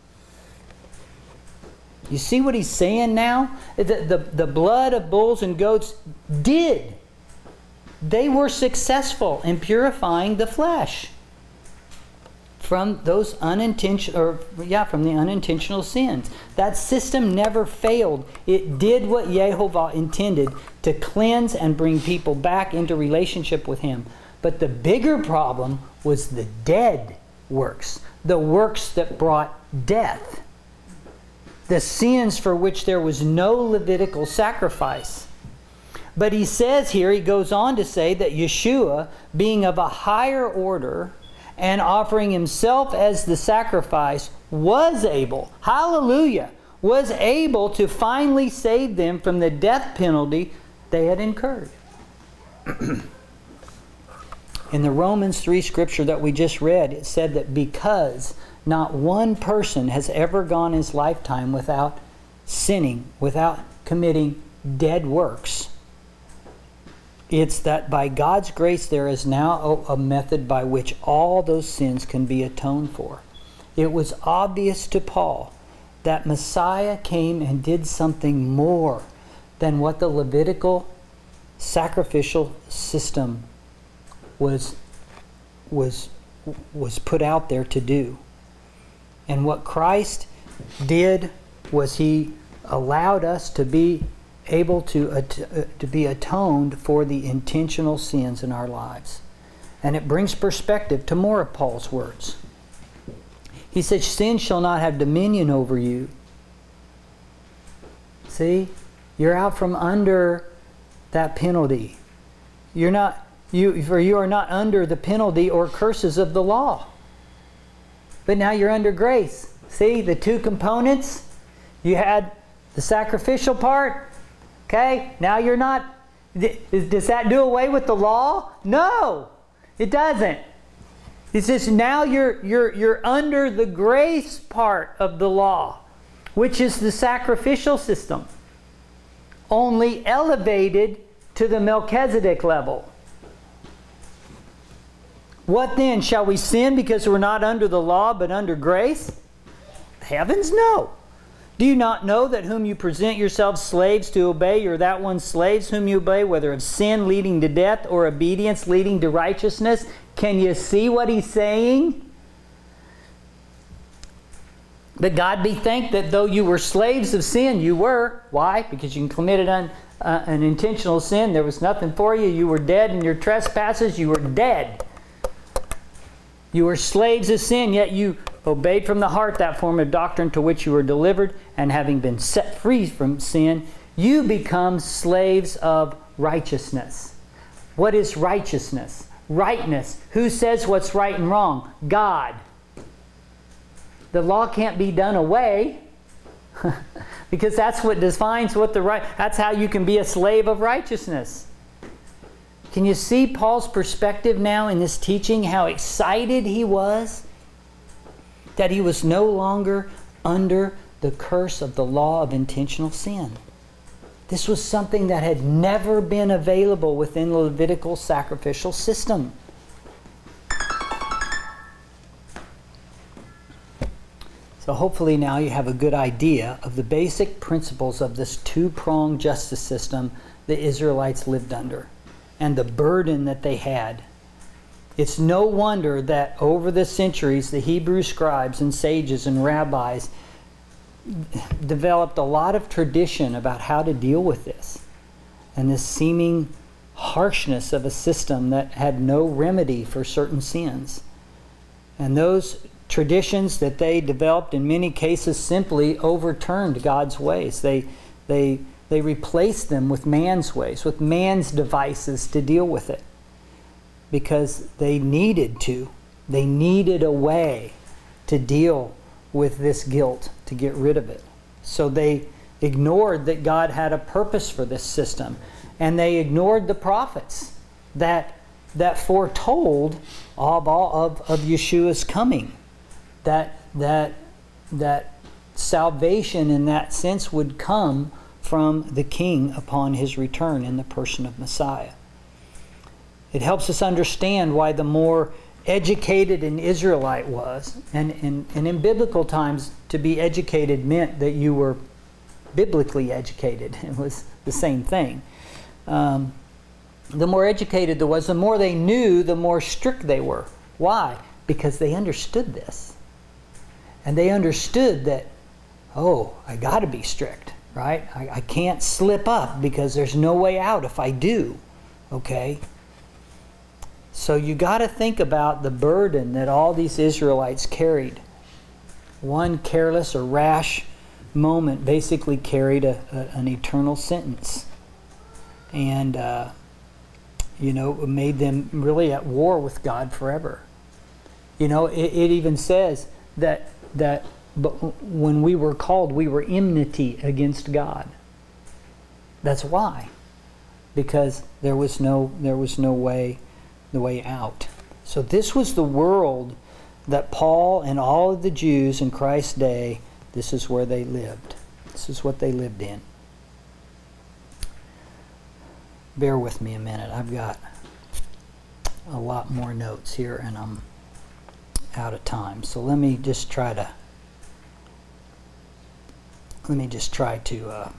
You see what he's saying now? The, the, the blood of bulls and goats did. They were successful in purifying the flesh from those unintentional, or yeah, from the unintentional sins. That system never failed. It did what Yehovah intended, to cleanse and bring people back into relationship with him. But the bigger problem was the dead works, the works that brought death. The sins for which there was no Levitical sacrifice. But he says here, he goes on to say that Yeshua, being of a higher order and offering himself as the sacrifice, was able, hallelujah, was able to finally save them from the death penalty they had incurred. In the Romans three scripture that we just read, it said that because not one person has ever gone his lifetime without sinning, without committing dead works. It's that by God's grace there is now a method by which all those sins can be atoned for. It was obvious to Paul that Messiah came and did something more than what the Levitical sacrificial system was, was, was put out there to do. And what Christ did was he allowed us to be able to, uh, to be atoned for the intentional sins in our lives. And it brings perspective to more of Paul's words. He said, sin shall not have dominion over you. See? You're out from under that penalty. You're not, you, for you are not under the penalty or curses of the law. But now you're under grace. See, the two components? You had the sacrificial part. Okay? Now you're not, does that do away with the law? No, it doesn't. It says now you're, you're, you're under the grace part of the law, which is the sacrificial system, only elevated to the Melchizedek level. What then? Shall we sin because we're not under the law but under grace? Heavens, no. Do you not know that whom you present yourselves slaves to obey, you're that one's slaves whom you obey, whether of sin leading to death or obedience leading to righteousness? Can you see what he's saying? But God be thanked that though you were slaves of sin, you were. Why? Because you committed an, uh, an intentional sin. There was nothing for you. You were dead in your trespasses. You were dead. You were slaves of sin, yet you obeyed from the heart that form of doctrine to which you were delivered, and having been set free from sin, you become slaves of righteousness. What is righteousness? Rightness. Who says what's right and wrong? God. The law can't be done away because that's what defines what the right, that's how you can be a slave of righteousness. Can you see Paul's perspective now in this teaching, how excited he was that he was no longer under the curse of the law of intentional sin? This was something that had never been available within the Levitical sacrificial system. So hopefully now you have a good idea of the basic principles of this two-pronged justice system the Israelites lived under and the burden that they had. It's no wonder that over the centuries the Hebrew scribes and sages and rabbis developed a lot of tradition about how to deal with this and this seeming harshness of a system that had no remedy for certain sins. And those traditions that they developed in many cases simply overturned God's ways. They, they, they replaced them with man's ways, with man's devices to deal with it, because they needed to. They needed a way to deal with this guilt, to get rid of it. So they ignored that God had a purpose for this system, and they ignored the prophets that that foretold of all of, of Yeshua's coming. That that that salvation in that sense would come from the King upon his return in the person of Messiah. It helps us understand why the more educated an Israelite was, and, and, and in biblical times to be educated meant that you were biblically educated. It was the same thing. Um, the more educated there was, the more they knew, the more strict they were. Why? Because they understood this. And they understood that, oh, I got to be strict, right? I, I can't slip up because there's no way out if I do, okay? So you got to think about the burden that all these Israelites carried. One careless or rash moment basically carried a, a, an eternal sentence. And, uh, you know, it made them really at war with God forever. You know, it, it even says that that but when we were called, we were enmity against God. That's why. Because there was no there was no way the way out. So this was the world that Paul and all of the Jews in Christ's day, this is where they lived. This is what they lived in. Bear with me a minute. I've got a lot more notes here and I'm out of time. So let me just try to let me just try to uh,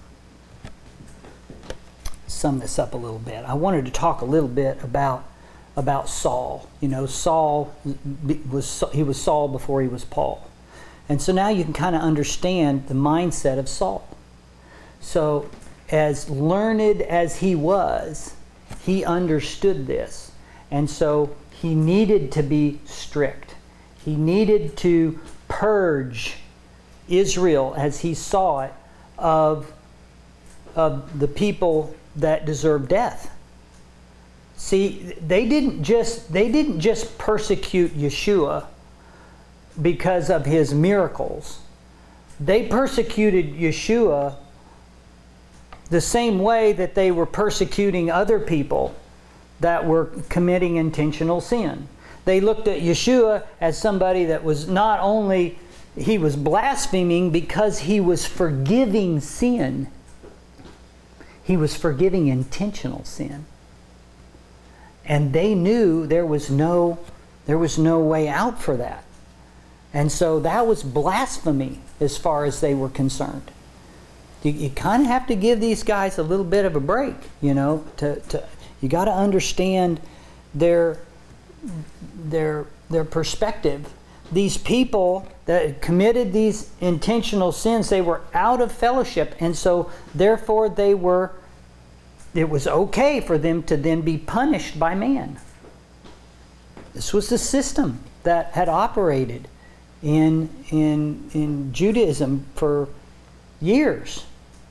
sum this up a little bit. I wanted to talk a little bit about about Saul. You know, Saul was he was Saul before he was Paul. And so now you can kind of understand the mindset of Saul. So as learned as he was, he understood this. And so he needed to be strict. He needed to purge Israel, as he saw it, of, of the people that deserve death. See, they didn't just they didn't just persecute Yeshua because of his miracles. They persecuted Yeshua the same way that they were persecuting other people that were committing intentional sin. They looked at Yeshua as somebody that was not only, he was blaspheming because he was forgiving sin. He was forgiving intentional sin. And they knew there was no there was no way out for that. And so that was blasphemy as far as they were concerned. You, you kind of have to give these guys a little bit of a break, you know. To, to you got to understand their their their perspective. These people that committed these intentional sins, they were out of fellowship, and so therefore they were. It was okay for them to then be punished by man. This was the system that had operated in in in Judaism for years.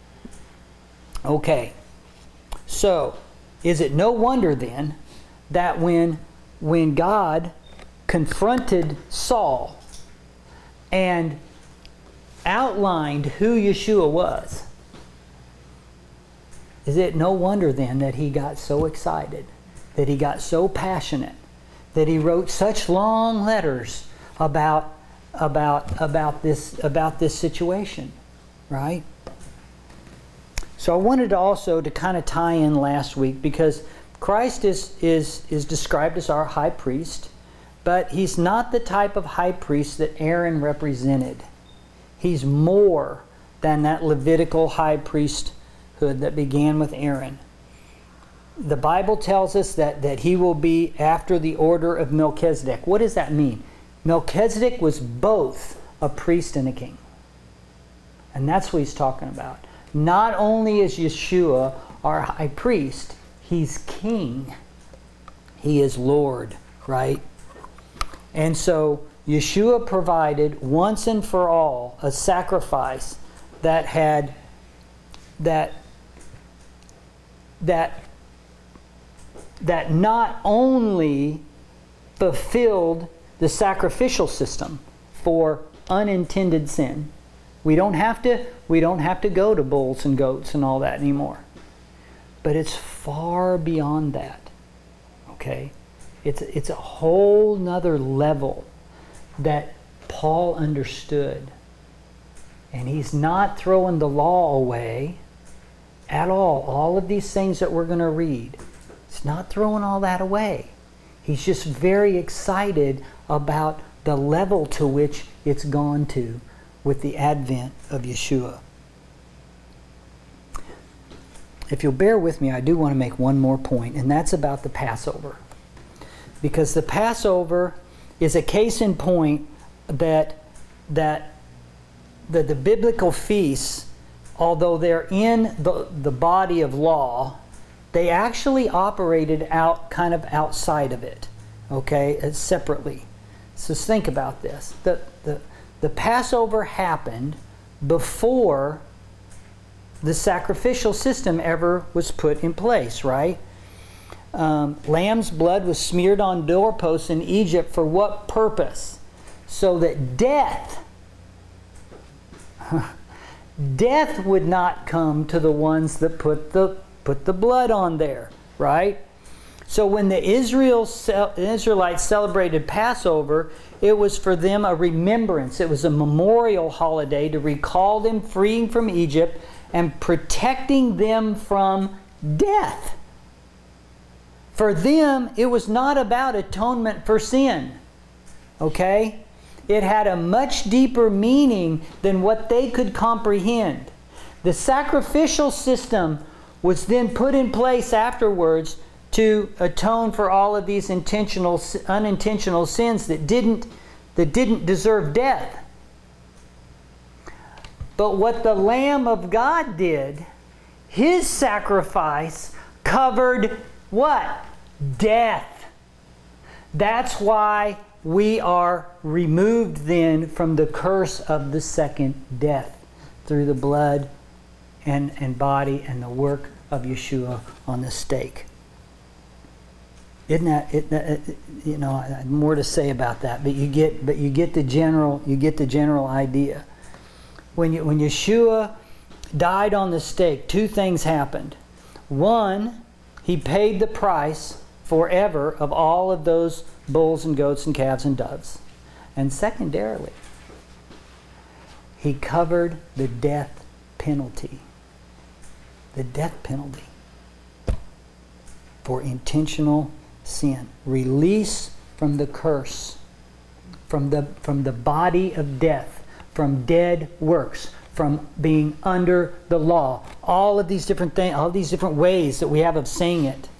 Okay, so is it no wonder then that when when God confronted Saul and outlined who Yeshua was, is it no wonder then that he got so excited, that he got so passionate, that he wrote such long letters about about about this about this situation, right? So I wanted to also to kind of tie in last week, because Christ is is is described as our high priest, but he's not the type of high priest that Aaron represented. He's more than that Levitical high priesthood that began with Aaron. The Bible tells us that, that he will be after the order of Melchizedek. What does that mean? Melchizedek was both a priest and a king. And that's what he's talking about. Not only is Yeshua our high priest, he's king. He is Lord, right? And so Yeshua provided once and for all a sacrifice that had that that that not only fulfilled the sacrificial system for unintended sin. We don't have to we don't have to go to bulls and goats and all that anymore. But it's far beyond that. Okay? It's it's a whole nother level that Paul understood. And he's not throwing the law away at all. All of these things that we're going to read, he's not throwing all that away. He's just very excited about the level to which it's gone to with the advent of Yeshua. If you'll bear with me, I do want to make one more point, and that's about the Passover. Because the Passover is a case in point that that the, the biblical feasts, although they're in the, the body of law, they actually operated out kind of outside of it, okay, uh, separately. So think about this. The, the, the Passover happened before the sacrificial system ever was put in place, right? Um, lamb's blood was smeared on doorposts in Egypt for what purpose? So that death Death would not come to the ones that put the put the blood on there, right? So when the Israel, Israelites celebrated Passover, it was for them a remembrance. It was a memorial holiday to recall them freeing from Egypt and protecting them from death. For them, it was not about atonement for sin, okay? It had a much deeper meaning than what they could comprehend. The sacrificial system was then put in place afterwards to atone for all of these intentional, unintentional sins that didn't, that didn't deserve death. But what the Lamb of God did, His sacrifice covered what? Death. That's why we are removed then from the curse of the second death through the blood and, and body and the work of Yeshua on the stake. Isn't that, it, it, you know, more to say about that, but you get, but you get the general, you get the general idea. When you, when Yeshua died on the stake, two things happened. One, He paid the price forever of all of those bulls and goats and calves and doves. And secondarily, He covered the death penalty. The death penalty for intentional sin. Release from the curse, from the, from the body of death, from dead works, from being under the law. All of these different things, all these different ways that we have of saying it.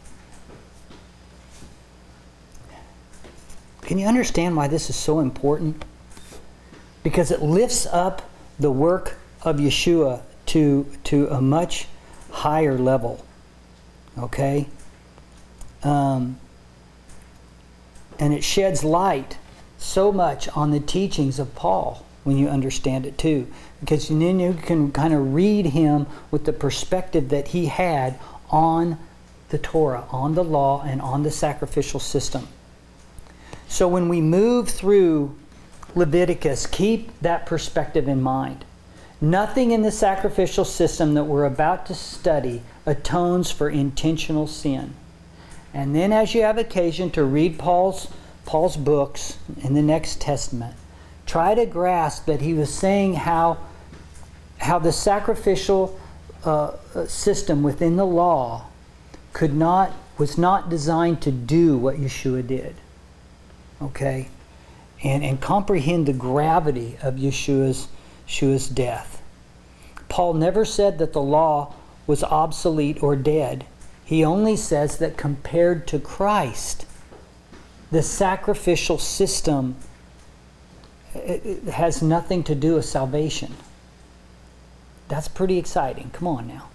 Can you understand why this is so important? Because it lifts up the work of Yeshua to, to a much higher level. Okay? Um, and it sheds light so much on the teachings of Paul when you understand it too. Because then you can kind of read him with the perspective that he had on the Torah, on the law, and on the sacrificial system. So when we move through Leviticus, keep that perspective in mind. Nothing in the sacrificial system that we're about to study atones for intentional sin. And then as you have occasion to read Paul's, Paul's books in the Next Testament, try to grasp that he was saying how, how the sacrificial uh, system within the law could not, was not designed to do what Yeshua did. Okay? And, and comprehend the gravity of Yeshua's, Yeshua's death. Paul never said that the law was obsolete or dead. He only says that compared to Christ, the sacrificial system it, it has nothing to do with salvation. That's pretty exciting. Come on now.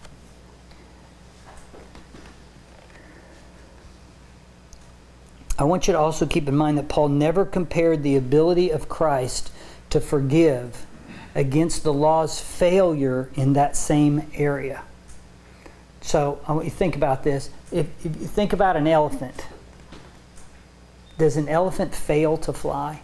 I want you to also keep in mind that Paul never compared the ability of Christ to forgive against the law's failure in that same area. So I want you to think about this. If, if you think about an elephant, does an elephant fail to fly?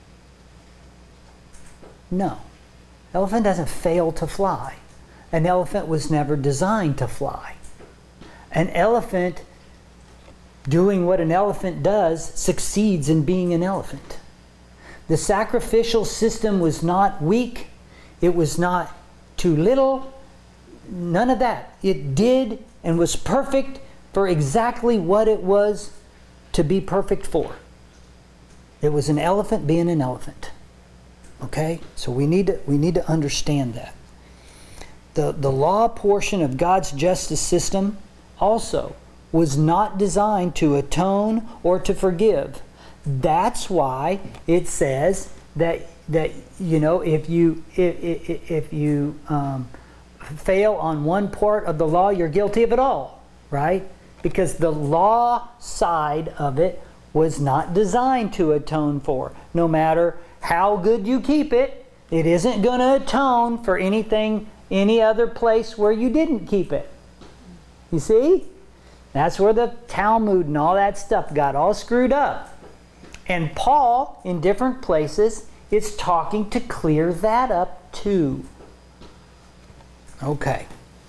No. Elephant doesn't fail to fly. An elephant was never designed to fly. An elephant doing what an elephant does succeeds in being an elephant. The sacrificial system was not weak. It was not too little. None of that. It did and was perfect for exactly what it was to be perfect for. It was an elephant being an elephant. Okay? So we need to, we need to understand that. The, the law portion of God's justice system also was not designed to atone or to forgive. That's why it says that that you know if you if, if, if you um, fail on one part of the law, you're guilty of it all, right? Because the law side of it was not designed to atone for. No matter how good you keep it, it isn't going to atone for anything, any other place where you didn't keep it. You see? That's where the Talmud and all that stuff got all screwed up. And Paul, in different places, is talking to clear that up too. Okay.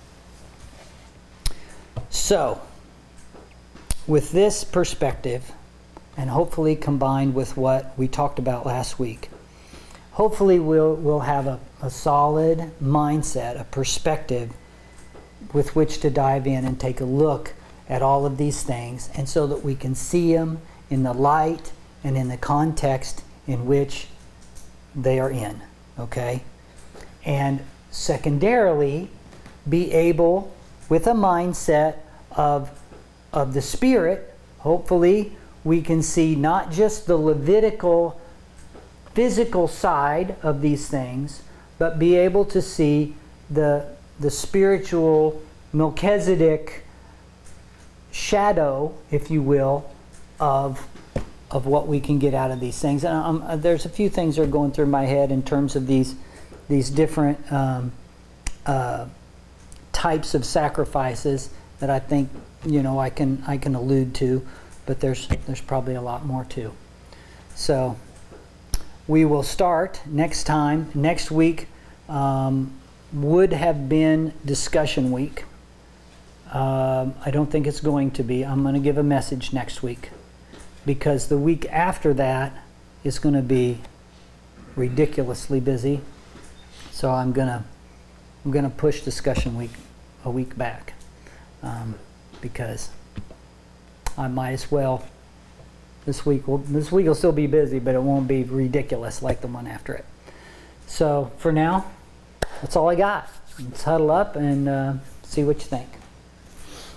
So, with this perspective, and hopefully combined with what we talked about last week, hopefully we'll, we'll have a, a solid mindset, a perspective with which to dive in and take a look at all of these things, and so that we can see them in the light and in the context in which they are in, okay? And secondarily, be able, with a mindset of, of the Spirit, hopefully we can see not just the Levitical physical side of these things, but be able to see the, the spiritual Melchizedek shadow, if you will, of, of what we can get out of these things. And um, there's a few things that are going through my head in terms of these, these different um, uh, types of sacrifices that I think, you know, I can I can allude to, but there's there's probably a lot more too. So we will start next time. Next week um, would have been discussion week. Um, I don't think it's going to be. I'm going to give a message next week, because the week after that is going to be ridiculously busy. So I'm gonna I'm gonna push discussion week a week back, um, because I might as well. This week will this week will still be busy, but it won't be ridiculous like the one after it. So for now, that's all I got. Let's huddle up and uh, see what you think.